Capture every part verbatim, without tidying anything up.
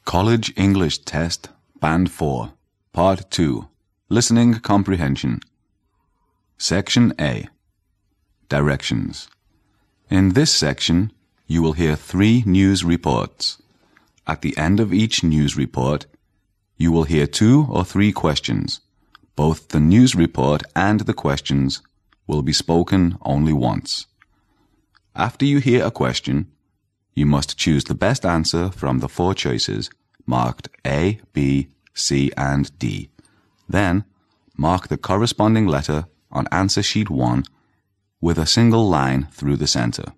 College English Test, Band four, Part two, Listening Comprehension. Section A. Directions. In this section, you will hear three news reports. At the end of each news report, you will hear two or three questions. Both the news report and the questions will be spoken only once. After you hear a question, you must choose the best answer from the four choices marked A, B, C, and D. Then, mark the corresponding letter on answer sheet one with a single line through the center.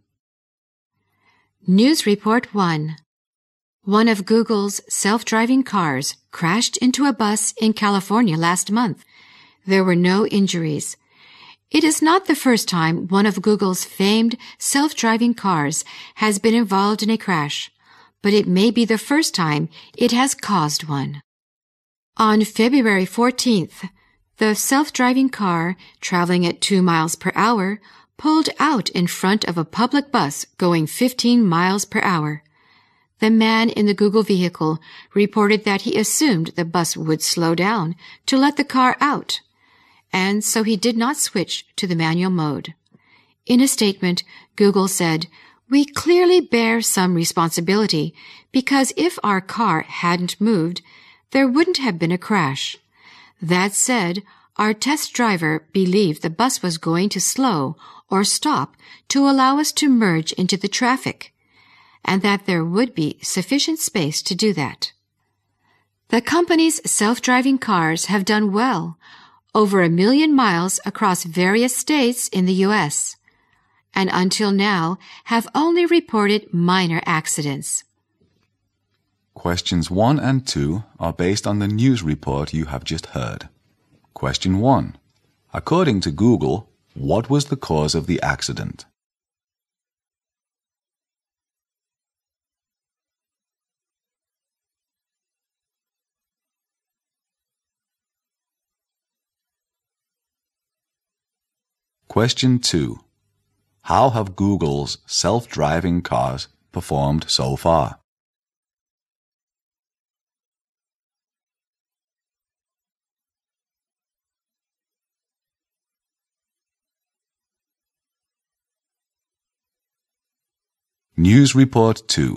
News Report one. One of Google's self-driving cars crashed into a bus in California last month. There were no injuries. It is not the first time one of Google's famed self-driving cars has been involved in a crash, but it may be the first time it has caused one. On February fourteenth, the self-driving car, traveling at two miles per hour, pulled out in front of a public bus going fifteen miles per hour. The man in the Google vehicle reported that he assumed the bus would slow down to let the car out, and so he did not switch to the manual mode. In a statement, Google said, "We clearly bear some responsibility because if our car hadn't moved, there wouldn't have been a crash. That said, our test driver believed the bus was going to slow or stop to allow us to merge into the traffic, and that there would be sufficient space to do that." The company's self-driving cars have done well, over a million miles across various states in the U S, and until now have only reported minor accidents. Questions one and two are based on the news report you have just heard. Question one. According to Google, what was the cause of the accident? Question two. How have Google's self-driving cars performed so far? News Report two.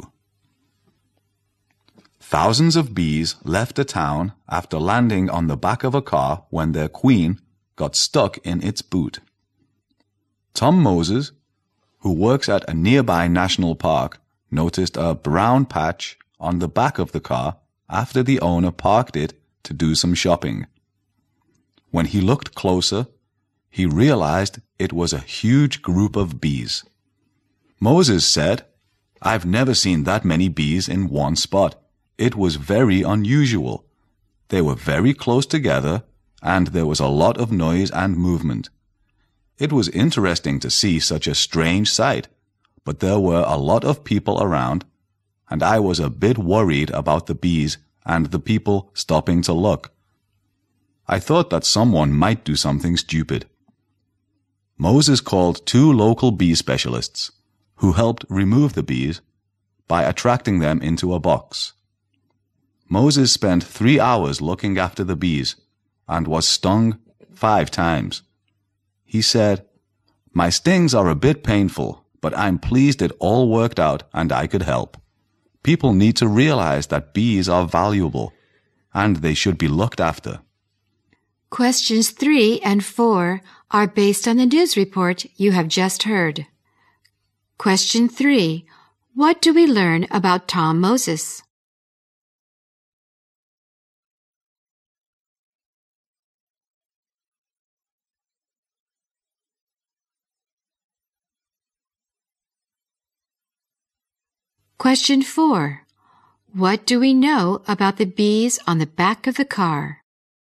Thousands of bees left a town after landing on the back of a car when their queen got stuck in its boot. Tom Moses, who works at a nearby national park, noticed a brown patch on the back of the car after the owner parked it to do some shopping. When he looked closer, he realized it was a huge group of bees. Moses said, "I've never seen that many bees in one spot. It was very unusual. They were very close together, and there was a lot of noise and movement. It was interesting to see such a strange sight, but there were a lot of people around, and I was a bit worried about the bees and the people stopping to look. I thought that someone might do something stupid." Moses called two local bee specialists, who helped remove the bees by attracting them into a box. Moses spent three hours looking after the bees and was stung five times. He said, "My stings are a bit painful, but I'm pleased it all worked out and I could help. People need to realize that bees are valuable and they should be looked after." Questions three and four are based on the news report you have just heard. Question three. What do we learn about Tom Moses? Question four. What do we know about the bees on the back of the car?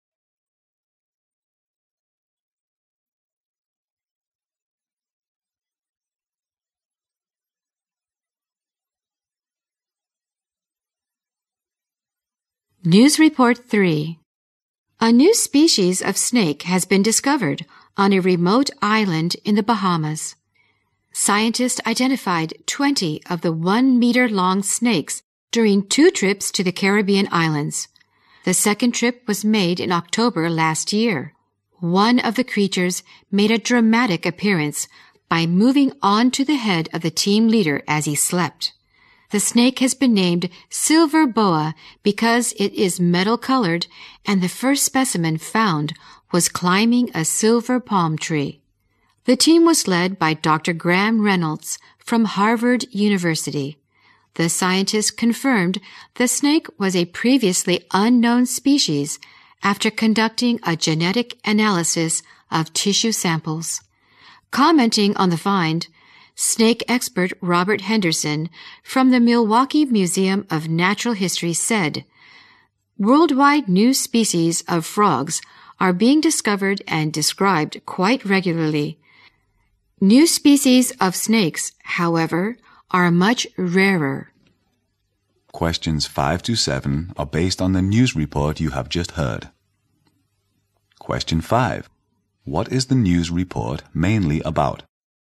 News Report three. A new species of snake has been discovered on a remote island in the Bahamas. Scientists identified twenty of the one-meter-long snakes during two trips to the Caribbean islands. The second trip was made in October last year. One of the creatures made a dramatic appearance by moving onto the head of the team leader as he slept. The snake has been named silver boa because it is metal-colored, and the first specimen found was climbing a silver palm tree. The team was led by Doctor Graham Reynolds from Harvard University. The scientist confirmed the snake was a previously unknown species after conducting a genetic analysis of tissue samples. Commenting on the find, snake expert Robert Henderson from the Milwaukee Museum of Natural History said, "Worldwide new species of frogs are being discovered and described quite regularly. New species of snakes, however, are much rarer." Questions five to seven are based on the news report you have just heard. Question five. What is the news report mainly about?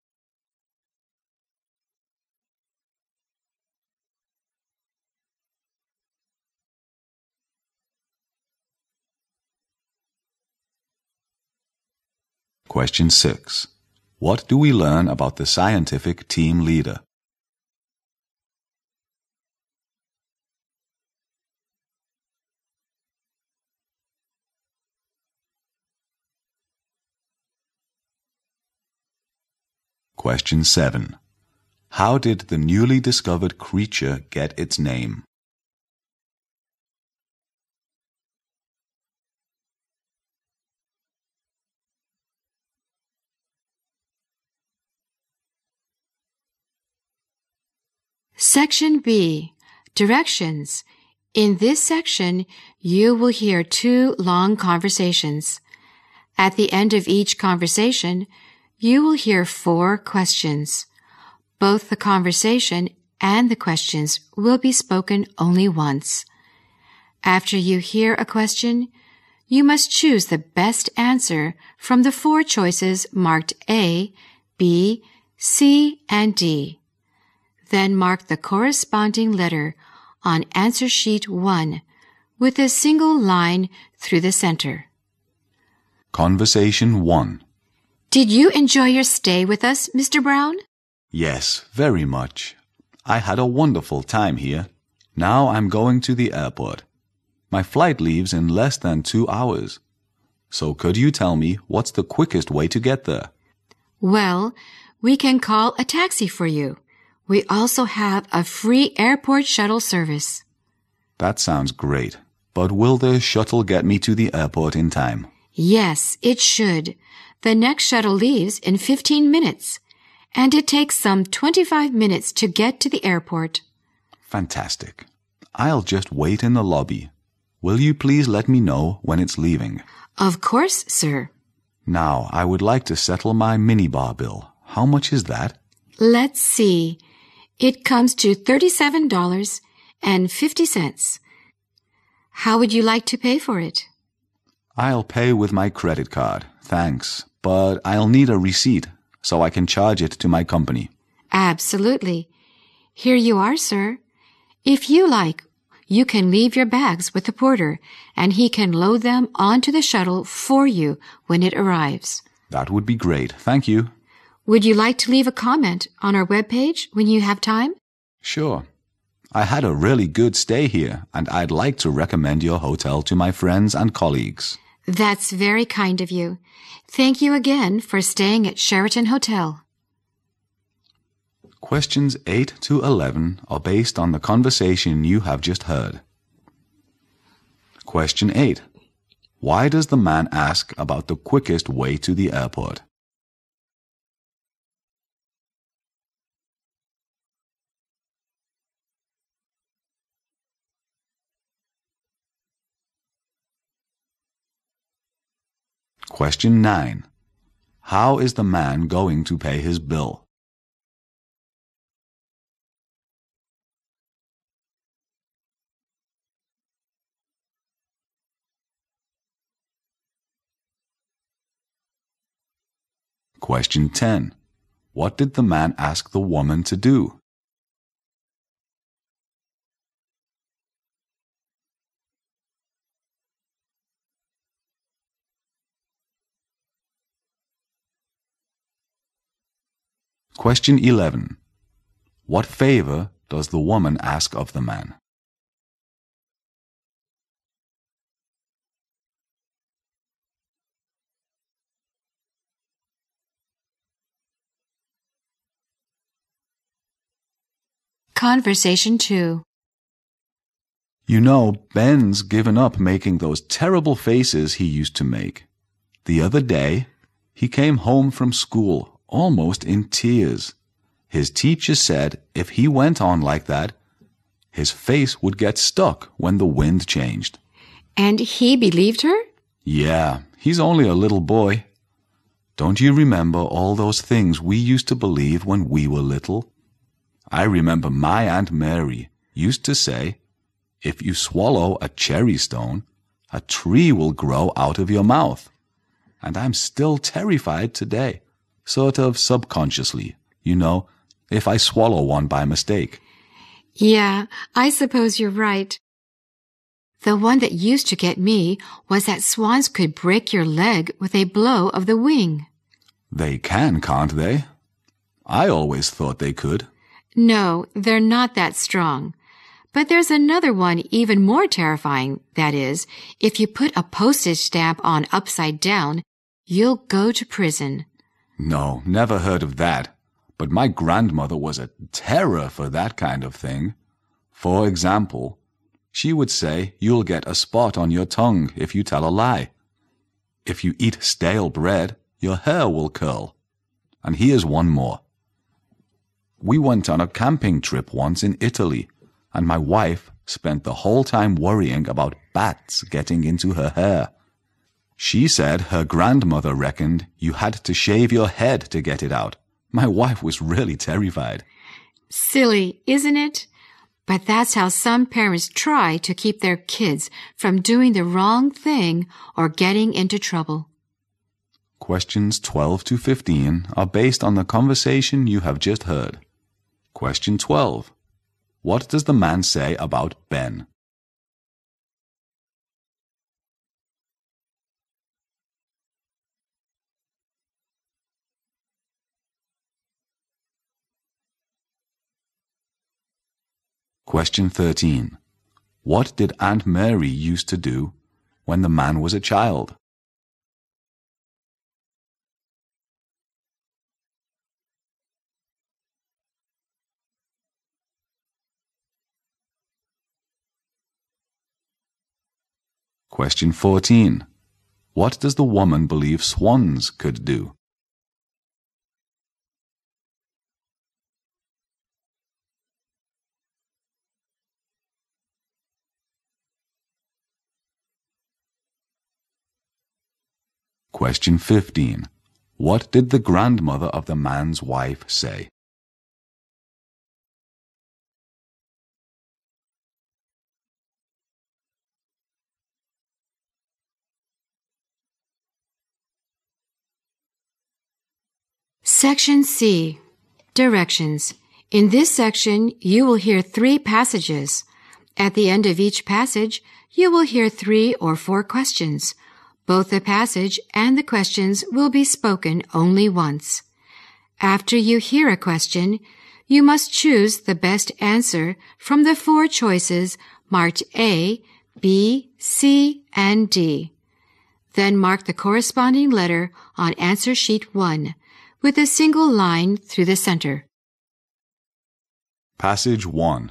Question six. What do we learn about the scientific team leader? Question seven. How did the newly discovered creature get its name? Section B. Directions. In this section, you will hear two long conversations. At the end of each conversation, you will hear four questions. Both the conversation and the questions will be spoken only once. After you hear a question, you must choose the best answer from the four choices marked A, B, C, and D. Then mark the corresponding letter on answer sheet one with a single line through the center. Conversation one. Did you enjoy your stay with us, Mister Brown? Yes, very much. I had a wonderful time here. Now I'm going to the airport. My flight leaves in less than two hours. So could you tell me what's the quickest way to get there? Well, we can call a taxi for you. We also have a free airport shuttle service. That sounds great. But will the shuttle get me to the airport in time? Yes, it should. The next shuttle leaves in fifteen minutes, and it takes some twenty-five minutes to get to the airport. Fantastic. I'll just wait in the lobby. Will you please let me know when it's leaving? Of course, sir. Now, I would like to settle my minibar bill. How much is that? Let's see. It comes to thirty-seven dollars and fifty cents. How would you like to pay for it? I'll pay with my credit card, thanks. But I'll need a receipt so I can charge it to my company. Absolutely. Here you are, sir. If you like, you can leave your bags with the porter, and he can load them onto the shuttle for you when it arrives. That would be great. Thank you. Would you like to leave a comment on our webpage when you have time? Sure. I had a really good stay here, and I'd like to recommend your hotel to my friends and colleagues. That's very kind of you. Thank you again for staying at Sheraton Hotel. Questions eight to eleven are based on the conversation you have just heard. Question eight. Why does the man ask about the quickest way to the airport? Question nine. How is the man going to pay his bill? Question ten. What did the man ask the woman to do? Question eleven. What favor does the woman ask of the man? Conversation two. You know, Ben's given up making those terrible faces he used to make. The other day, he came home from school almost in tears. His teacher said if he went on like that, his face would get stuck when the wind changed. And he believed her? Yeah, he's only a little boy. Don't you remember all those things we used to believe when we were little? I remember my Aunt Mary used to say, if you swallow a cherry stone, a tree will grow out of your mouth. And I'm still terrified today, sort of subconsciously, you know, if I swallow one by mistake. Yeah, I suppose you're right. The one that used to get me was that swans could break your leg with a blow of the wing. They can, can't they? I always thought they could. No, they're not that strong. But there's another one even more terrifying. That is, if you put a postage stamp on upside down, you'll go to prison. No, never heard of that. But my grandmother was a terror for that kind of thing. For example, she would say you'll get a spot on your tongue if you tell a lie. If you eat stale bread, your hair will curl. And here's one more. We went on a camping trip once in Italy, and my wife spent the whole time worrying about bats getting into her hair. She said her grandmother reckoned you had to shave your head to get it out. My wife was really terrified. Silly, isn't it? But that's how some parents try to keep their kids from doing the wrong thing or getting into trouble. Questions twelve to fifteen are based on the conversation you have just heard. Question twelve. What does the man say about Ben? Question thirteen. What did Aunt Mary used to do when the man was a child? Question fourteen. What does the woman believe swans could do? Question fifteen. What did the grandmother of the man's wife say? Section C. Directions. In this section, you will hear three passages. At the end of each passage, you will hear three or four questions. Both the passage and the questions will be spoken only once. After you hear a question, you must choose the best answer from the four choices marked A, B, C, and D. Then mark the corresponding letter on answer sheet one with a single line through the center. Passage one.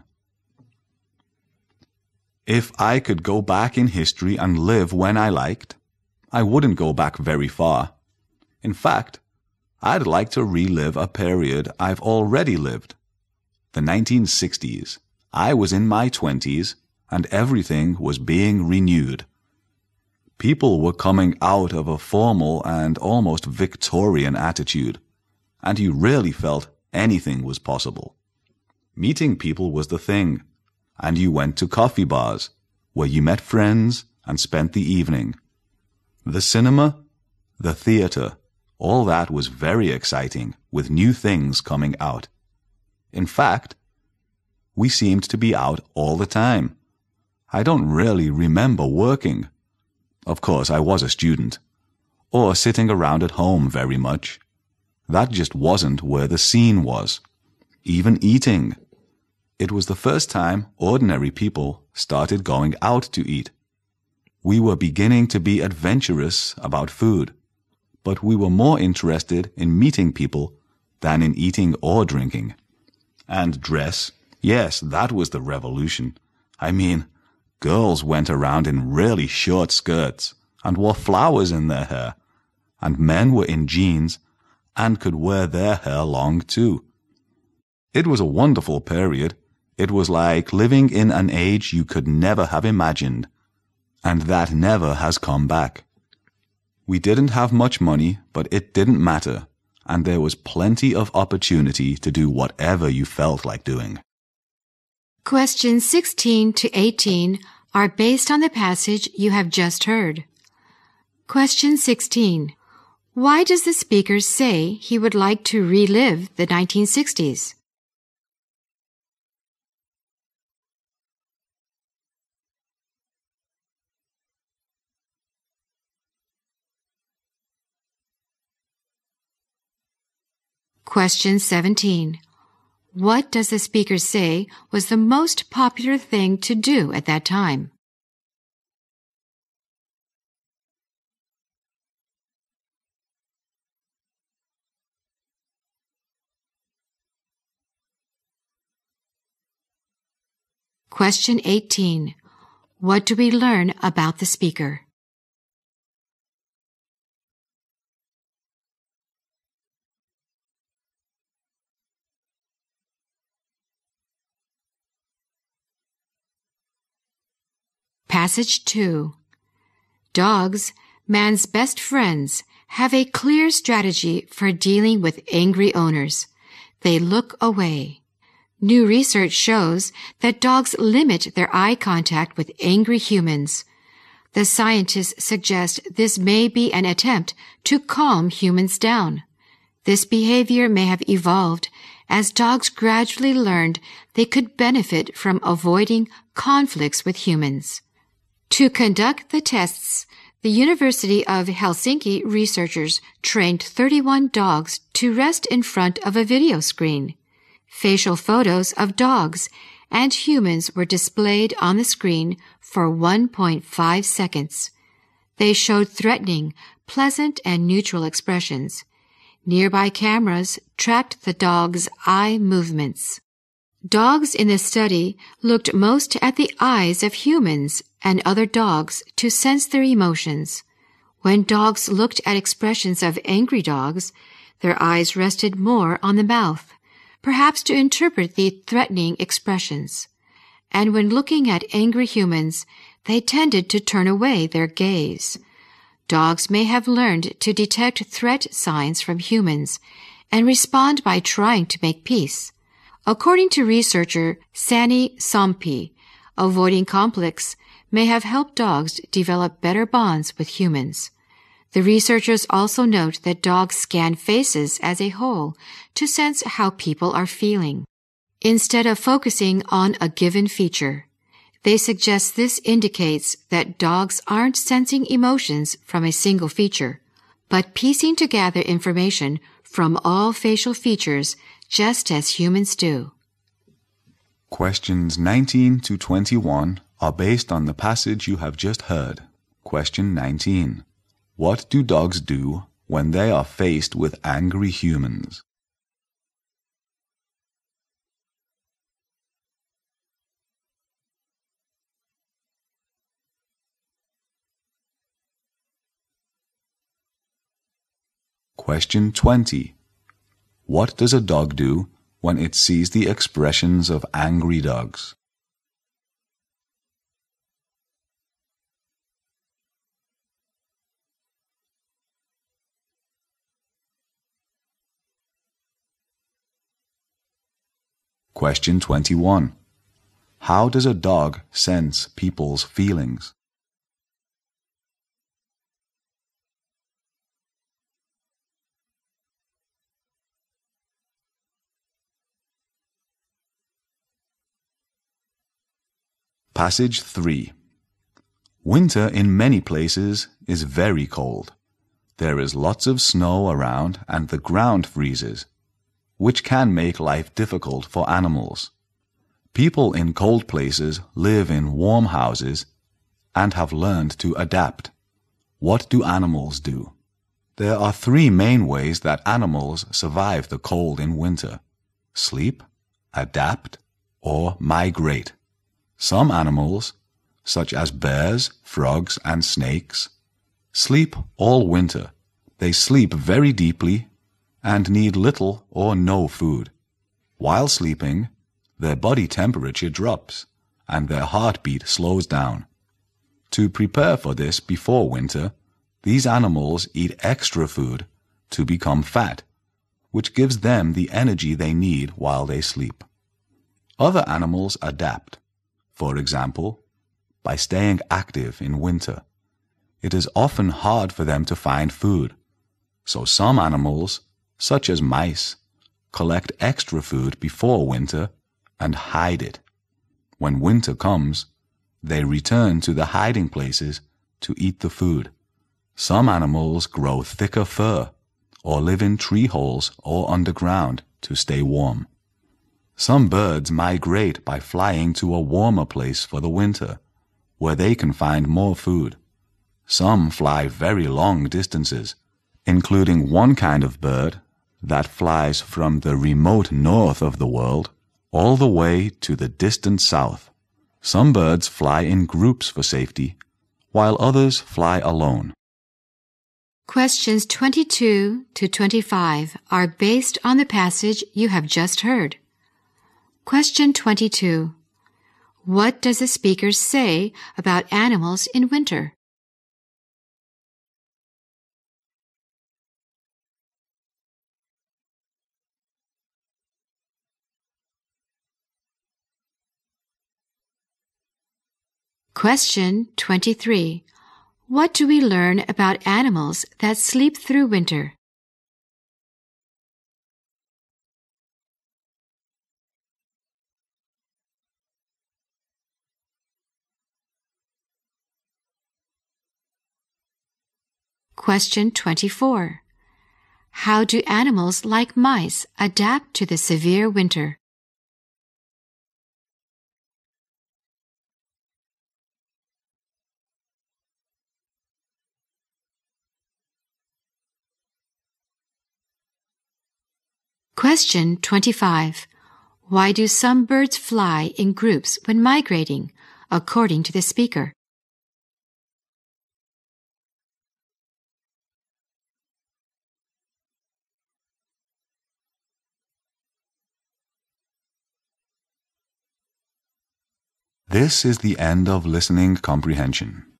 If I could go back in history and live when I liked, I wouldn't go back very far. In fact, I'd like to relive a period I've already lived. The nineteen sixties. I was in my twenties, and everything was being renewed. People were coming out of a formal and almost Victorian attitude, and you really felt anything was possible. Meeting people was the thing, and you went to coffee bars, where you met friends and spent the evening. The cinema, the theater, all that was very exciting, with new things coming out. In fact, we seemed to be out all the time. I don't really remember working. Of course, I was a student, or sitting around at home very much. That just wasn't where the scene was. Even eating. It was the first time ordinary people started going out to eat. We were beginning to be adventurous about food, but we were more interested in meeting people than in eating or drinking. And dress, yes, that was the revolution. I mean, girls went around in really short skirts and wore flowers in their hair, and men were in jeans and could wear their hair long too. It was a wonderful period. It was like living in an age you could never have imagined, and that never has come back. We didn't have much money, but it didn't matter, and there was plenty of opportunity to do whatever you felt like doing. Questions sixteen to eighteen are based on the passage you have just heard. Question sixteen. Why does the speaker say he would like to relive the nineteen sixties? Question seventeen. What does the speaker say was the most popular thing to do at that time? Question eighteen. What do we learn about the speaker? Passage two. Dogs, man's best friends, have a clear strategy for dealing with angry owners. They look away. New research shows that dogs limit their eye contact with angry humans. The scientists suggest this may be an attempt to calm humans down. This behavior may have evolved as dogs gradually learned they could benefit from avoiding conflicts with humans. To conduct the tests, the University of Helsinki researchers trained thirty-one dogs to rest in front of a video screen. Facial photos of dogs and humans were displayed on the screen for one point five seconds. They showed threatening, pleasant, and neutral expressions. Nearby cameras tracked the dog's eye movements. Dogs in the study looked most at the eyes of humans and other dogs to sense their emotions. When dogs looked at expressions of angry dogs, their eyes rested more on the mouth, perhaps to interpret the threatening expressions. And when looking at angry humans, they tended to turn away their gaze. Dogs may have learned to detect threat signs from humans and respond by trying to make peace. According to researcher Sani Sompi, avoiding conflicts may have helped dogs develop better bonds with humans. The researchers also note that dogs scan faces as a whole to sense how people are feeling, instead of focusing on a given feature. They suggest this indicates that dogs aren't sensing emotions from a single feature, but piecing together information from all facial features just as humans do. Questions nineteen to twenty-one are based on the passage you have just heard. Question nineteen. What do dogs do when they are faced with angry humans? Question twenty. What does a dog do when it sees the expressions of angry dogs? Question twenty-one. How does a dog sense people's feelings? Passage three. Winter in many places is very cold. There is lots of snow around and the ground freezes, which can make life difficult for animals. People in cold places live in warm houses and have learned to adapt. What do animals do? There are three main ways that animals survive the cold in winter: sleep, adapt, or migrate. Some animals, such as bears, frogs, and snakes, sleep all winter. They sleep very deeply and need little or no food. While sleeping, their body temperature drops and their heartbeat slows down. To prepare for this before winter, these animals eat extra food to become fat, which gives them the energy they need while they sleep. Other animals adapt, for example, by staying active in winter. It is often hard for them to find food, so some animals, such as mice, collect extra food before winter and hide it. When winter comes, they return to the hiding places to eat the food. Some animals grow thicker fur or live in tree holes or underground to stay warm. Some birds migrate by flying to a warmer place for the winter, where they can find more food. Some fly very long distances, including one kind of bird that flies from the remote north of the world all the way to the distant south. Some birds fly in groups for safety, while others fly alone. Questions twenty-two to twenty-five are based on the passage you have just heard. Question twenty-two. What does the speaker say about animals in winter? Question twenty-three. What do we learn about animals that sleep through winter? Question twenty-four. How do animals like mice adapt to the severe winter? Question twenty-five. Why do some birds fly in groups when migrating, according to the speaker? This is the end of listening comprehension.